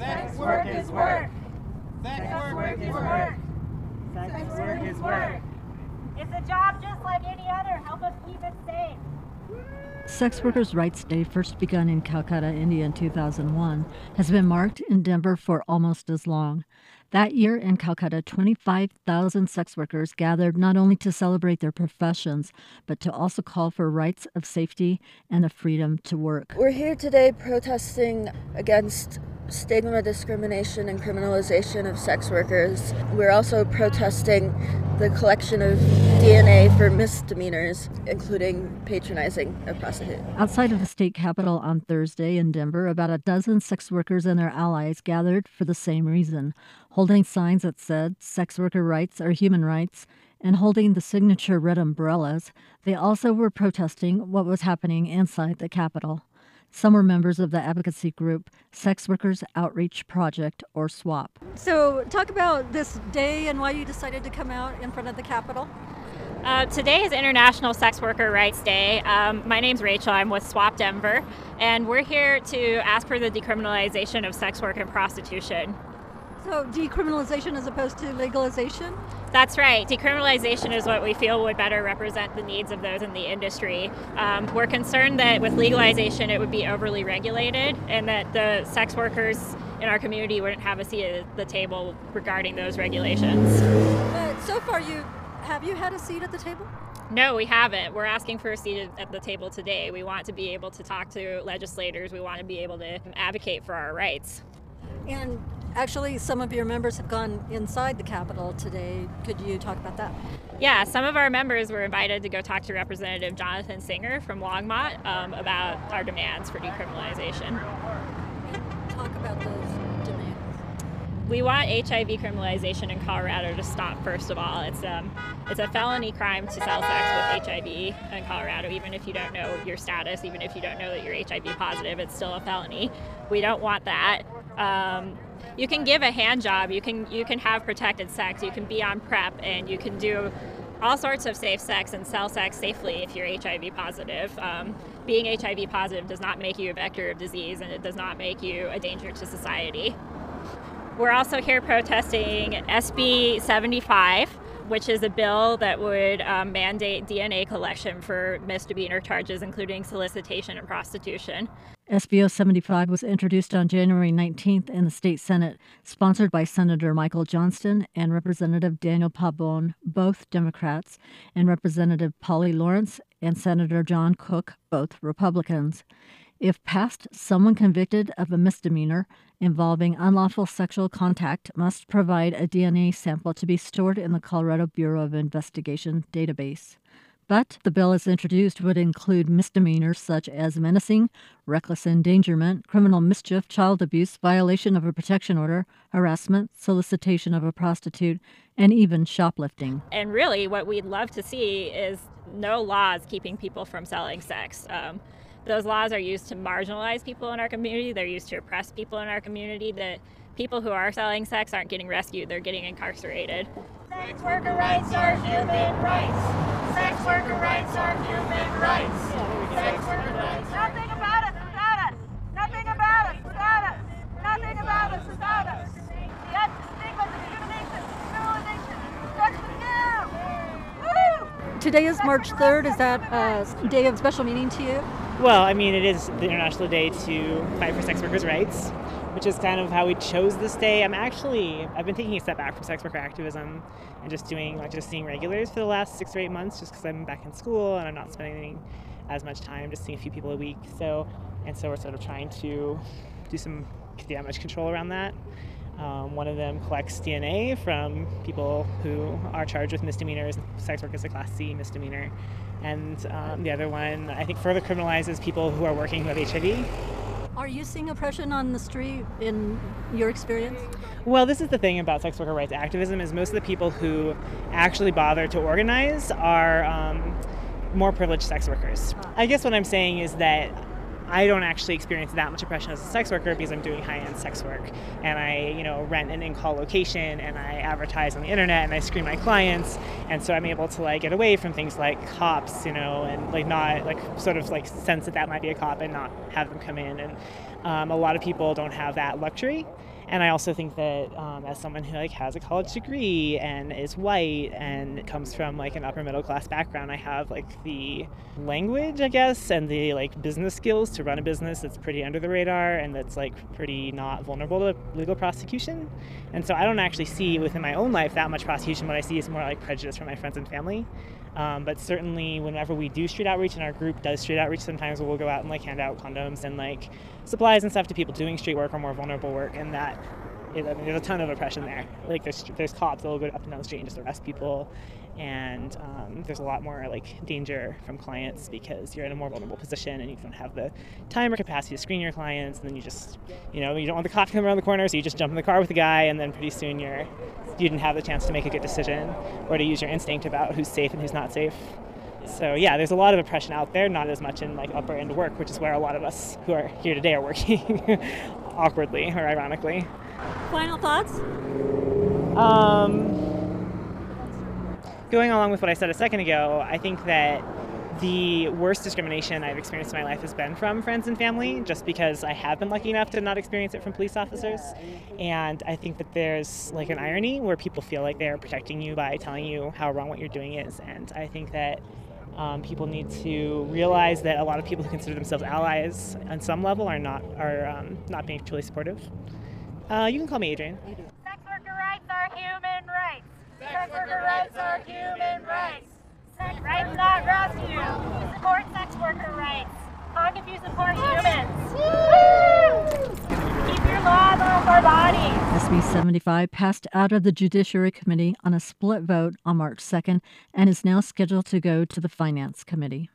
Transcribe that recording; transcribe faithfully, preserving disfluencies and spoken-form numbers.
Sex work is work. Sex work is work. Sex work is work. It's a job just like any other. Help us keep it safe. Sex Workers' Rights Day, first begun in Calcutta, India in two thousand one, has been marked in Denver for almost as long. That year in Calcutta, twenty-five thousand sex workers gathered not only to celebrate their professions, but to also call for rights of safety and the freedom to work. We're here today protesting against stigma, discrimination, and criminalization of sex workers. We're also protesting the collection of D N A for misdemeanors, including patronizing a prostitute. Outside of the state capitol on Thursday in Denver, about a dozen sex workers and their allies gathered for the same reason, holding signs that said sex worker rights are human rights, and holding the signature red umbrellas. They also were protesting what was happening inside the capitol. Some were members of the advocacy group Sex Workers Outreach Project, or SWAP. So talk about this day and why you decided to come out in front of the Capitol. Uh, today is International Sex Worker Rights Day. Um, my name's Rachel. I'm with SWAP Denver, and we're here to ask for the decriminalization of sex work and prostitution. So decriminalization as opposed to legalization? That's right. Decriminalization is what we feel would better represent the needs of those in the industry. Um, we're concerned that with legalization it would be overly regulated and that the sex workers in our community wouldn't have a seat at the table regarding those regulations. But so far, you have you had a seat at the table? No, we haven't. We're asking for a seat at the table today. We want to be able to talk to legislators. We want to be able to advocate for our rights. And actually, some of your members have gone inside the Capitol today. Could you talk about that? Yeah, some of our members were invited to go talk to Representative Jonathan Singer from Longmont um, about our demands for decriminalization. Talk about those demands. We want H I V criminalization in Colorado to stop, first of all. It's um, it's a felony crime to sell sex with H I V in Colorado, even if you don't know your status, even if you don't know that you're H I V positive, it's still a felony. We don't want that. Um, you can give a hand job, you can you can have protected sex, you can be on PrEP, and you can do all sorts of safe sex and sell sex safely if you're H I V positive. Um, being H I V positive does not make you a vector of disease, and it does not make you a danger to society. We're also here protesting S B seventy-five, which is a bill that would um, mandate D N A collection for misdemeanor charges, including solicitation and prostitution. S B seventy-five was introduced on January nineteenth in the state Senate, sponsored by Senator Michael Johnston and Representative Daniel Pabon, both Democrats, and Representative Polly Lawrence and Senator John Cook, both Republicans. If passed, someone convicted of a misdemeanor involving unlawful sexual contact must provide a D N A sample to be stored in the Colorado Bureau of Investigation database. But the bill as introduced would include misdemeanors such as menacing, reckless endangerment, criminal mischief, child abuse, violation of a protection order, harassment, solicitation of a prostitute, and even shoplifting. And really what we'd love to see is no laws keeping people from selling sex. Um, Those laws are used to marginalize people in our community. They're used to oppress people in our community. That people who are selling sex aren't getting rescued. They're getting incarcerated. Sex worker rights are human rights. Sex worker rights are human rights. Sex worker rights. Nothing about us without us. Nothing about us without us. Nothing about us without us. Yes, stigma, discrimination, criminalization, destruction, yeah. Woo! Today is March third. Is that a day of special meaning to you? Well, I mean, it is the International Day to fight for sex workers' rights, which is kind of how we chose this day. I'm actually, I've been taking a step back from sex worker activism and just doing, like, just seeing regulars for the last six or eight months just because I'm back in school and I'm not spending as much time, just seeing a few people a week. So, and so we're sort of trying to do some damage control around that. Um, one of them collects D N A from people who are charged with misdemeanors. Sex work is a Class C misdemeanor. And um, the other one, I think, further criminalizes people who are working who have H I V. Are you seeing oppression on the street in your experience? Well, this is the thing about sex worker rights activism is most of the people who actually bother to organize are um, more privileged sex workers. I guess what I'm saying is that I don't actually experience that much oppression as a sex worker because I'm doing high-end sex work, and I, you know, rent an in-call location, and I advertise on the internet, and I screen my clients, and so I'm able to like get away from things like cops, you know, and like not like sort of like sense that that might be a cop and not have them come in, and Um, a lot of people don't have that luxury. And I also think that um, as someone who like has a college degree and is white and comes from like an upper middle class background, I have like the language, I guess, and the like business skills to run a business that's pretty under the radar and that's like pretty not vulnerable to legal prosecution. And so I don't actually see within my own life that much prosecution. What I see is more like prejudice from my friends and family. Um, but certainly whenever we do street outreach, and our group does street outreach, sometimes we'll go out and like hand out condoms and like supplies and stuff to people doing street work or more vulnerable work, and that is, I mean, there's a ton of oppression there. Like there's there's cops that will go up and down the street and just arrest people, and um, there's a lot more like danger from clients because you're in a more vulnerable position and you don't have the time or capacity to screen your clients, and then you just, you know, you don't want the cop to come around the corner, so you just jump in the car with the guy, and then pretty soon you're you didn't have the chance to make a good decision or to use your instinct about who's safe and who's not safe. So yeah, there's a lot of oppression out there, not as much in like upper end work, which is where a lot of us who are here today are working, awkwardly or ironically. Final thoughts? Um, going along with what I said a second ago, I think that the worst discrimination I've experienced in my life has been from friends and family, just because I have been lucky enough to not experience it from police officers. And I think that there's like an irony where people feel like they're protecting you by telling you how wrong what you're doing is. And I think that um, people need to realize that a lot of people who consider themselves allies on some level are not are um, not being truly supportive. Uh, you can call me Adrian. Sex worker rights are human rights. Sex worker rights are human rights. Sex rights, not rescue. We support sex worker rights. Honk if you support humans. Woo! Keep your laws off our bodies. S B seventy-five passed out of the Judiciary Committee on a split vote on March second and is now scheduled to go to the Finance Committee.